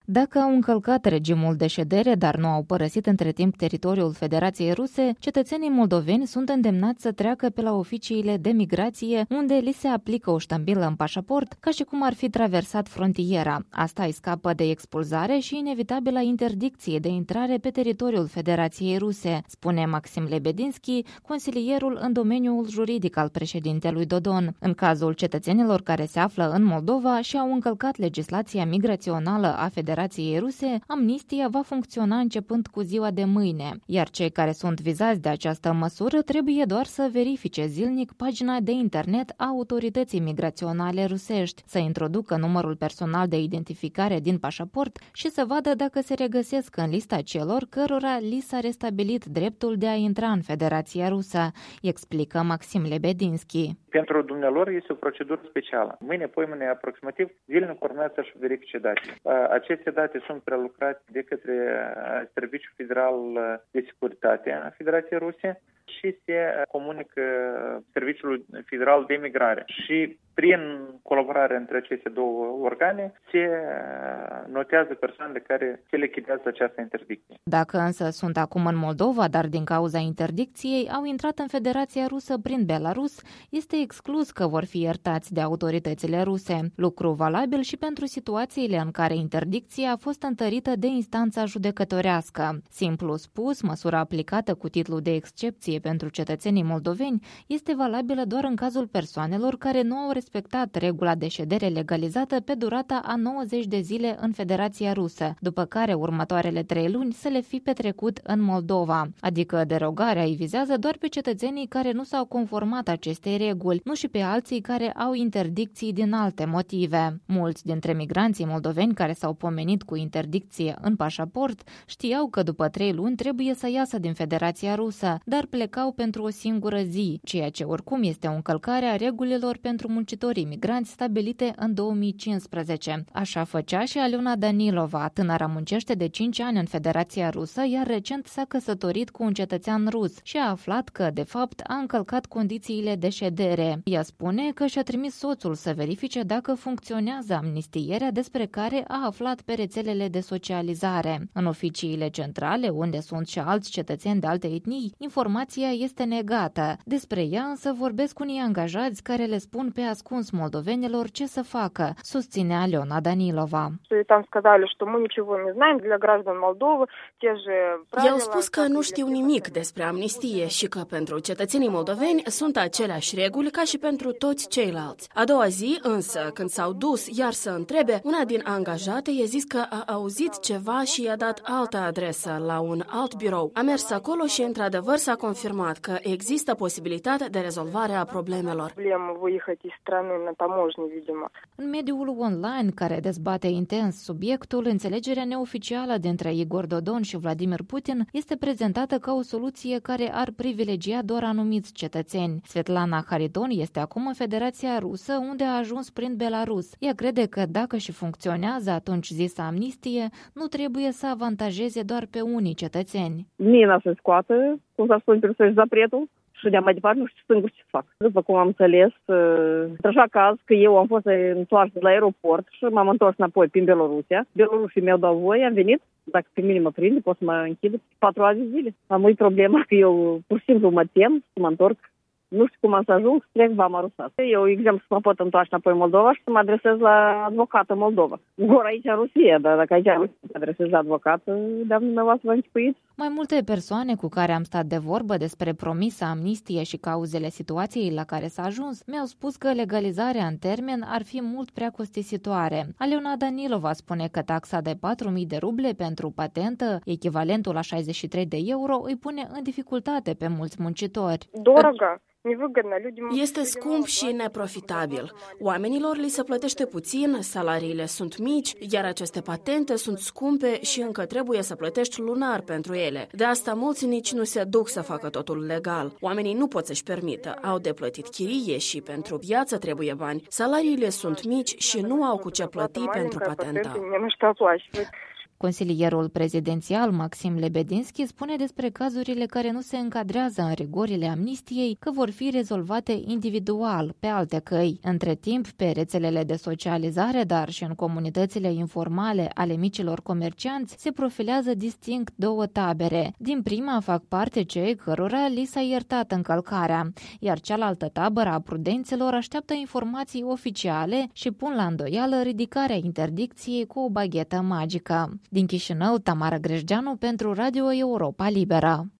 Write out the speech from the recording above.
Dacă au încălcat regimul de ședere, dar nu au părăsit între timp teritoriul Federației Ruse, cetățenii moldoveni sunt îndemnați să treacă pe la oficiile de migrație, unde li se aplică o ștambilă în pașaport, ca și cum ar fi traversat frontiera. Asta îi scapă de expulzare și inevitabilă interdicție de intrare pe teritoriul Federației Ruse, spune Maxim Lebedinski, consilierul în domeniul juridic al președintelui Dodon. În cazul cetățenilor care se află în Moldova și au încălcat legislația migrațională a Federației Ruse, amnistia va funcționa începând cu ziua de mâine, iar cei care sunt vizați de această măsură trebuie doar să verifice zilnic pagina de internet a autorității migraționale rusești, să introducă numărul personal de identificare din pașaport și să vadă dacă se regăsesc în lista celor cărora li s-a restabilit dreptul de a intra în Federația Rusă, explică Maxim Lebedinski. Pentru dumnealor este o procedură specială. Mâine, aproximativ, zilnic urmează să-și verifice date. Aceste date sunt prelucrate de către Serviciul Federal de Securitate a Federației Ruse și se comunică Serviciul Federal de Migrare. Și prin colaborare între aceste două organe se notează persoanele care se lichidează această interdicție. Dacă însă sunt acum în Moldova, dar din cauza interdicției au intrat în Federația Rusă prin Belarus, este exclus că vor fi iertați de autoritățile ruse. Lucru valabil și pentru situațiile în care interdicția a fost întărită de instanța judecătorească. Simplu spus, măsura aplicată cu titlu de excepție pentru cetățenii moldoveni este valabilă doar în cazul persoanelor care nu au respectat regula de ședere legalizată pe durata a 90 de zile în Federația Rusă, după care următoarele 3 luni să le fi petrecut în Moldova. Adică derogarea îi vizează doar pe cetățenii care nu s-au conformat acestei reguli, nu și pe alții care au interdicții din alte motive. Mulți dintre migranții moldoveni care s-au pomenit cu interdicție în pașaport știau că după 3 luni trebuie să iasă din Federația Rusă, dar plecau pentru o singură zi, ceea ce oricum este o încălcare a regulilor pentru muncitorii migranți stabilite în 2015. Așa făcea și Aliona Danilova. Tânăra muncește de 5 ani în Federația Rusă, iar recent s-a căsătorit cu un cetățean rus și a aflat că, de fapt, a încălcat condițiile de ședere. Ea spune că și-a trimis soțul să verifice dacă funcționează amnistierea despre care a aflat pe rețelele de socializare. În oficiile centrale, unde sunt și alți cetățeni de alte etnii, informația este negată. Despre ea însă vorbesc unii angajați care le spun pe ascuns moldovenilor ce să facă, susține Aliona Danilova. I-au spus că nu știu nimic despre amnistie și că pentru cetățenii moldoveni sunt aceleași reguli ca și pentru toți ceilalți. A doua zi, însă, când s-au dus iar să întrebe, una din angajate i-a zis că a auzit ceva și i-a dat altă adresă la un alt birou. A mers acolo și, într-adevăr, s-a confirmat că există posibilitatea de rezolvare a problemelor. În mediul online, care dezbate intens subiectul, înțelegerea neoficială dintre Igor Dodon și Vladimir Putin este prezentată ca o soluție care ar privilegia doar anumiți cetățeni. Svetlana Hariton este acum în Federația Rusă, unde a ajuns prin Belarus. Ea crede că dacă și funcționează atunci zisa amnistie, nu trebuie să avantajeze doar pe unii cetățeni. Mina se scoată, cum s-a spus, pentru zapretul. Și de mai departe nu știu singur ce fac. După cum am înțeles, așa caz că eu am fost întors la aeroport și m-am întors înapoi prin Belorusia. Belorușii mi-au dat voie, am venit. Dacă pe mine mă prinde, pot să mă închid 4 ani de zile. Am o problemă că eu pur și simplu mă tem să mă întorc. Nu știu cum am să ajung, trec vama rusă. Eu, exemplu, să mă pot întoarce înapoi în Moldova și să mă adresez la advocată Moldova. Vor aici în Rusia, dar dacă aici în Rusia mă adresez la advocată, de-am dumneavoastră vă închipuiți. Mai multe persoane cu care am stat de vorbă despre promisa amnistie și cauzele situației la care s-a ajuns mi-au spus că legalizarea în termen ar fi mult prea costisitoare. Aliona Danilova spune că taxa de 4.000 de ruble pentru patentă, echivalentul la 63 de euro, îi pune în dificultate pe mulți muncitori. Dorogă. Este scump și neprofitabil. Oamenilor li se plătește puțin, salariile sunt mici, iar aceste patente sunt scumpe și încă trebuie să plătești lunar pentru ele. De asta mulți nici nu se duc să facă totul legal. Oamenii nu pot să-și permită, au de plătit chirie și pentru viață trebuie bani. Salariile sunt mici și nu au cu ce plăti pentru patenta. Consilierul prezidențial Maxim Lebedinski spune despre cazurile care nu se încadrează în rigorile amnistiei că vor fi rezolvate individual, pe alte căi. Între timp, pe rețelele de socializare, dar și în comunitățile informale ale micilor comercianți, se profilează distinct două tabere. Din prima fac parte cei cărora li s-a iertat încălcarea, iar cealaltă tabără a prudenților așteaptă informații oficiale și pun la îndoială ridicarea interdicției cu o baghetă magică. Din Chișinău, Tamara Grejdeanu pentru Radio Europa Liberă.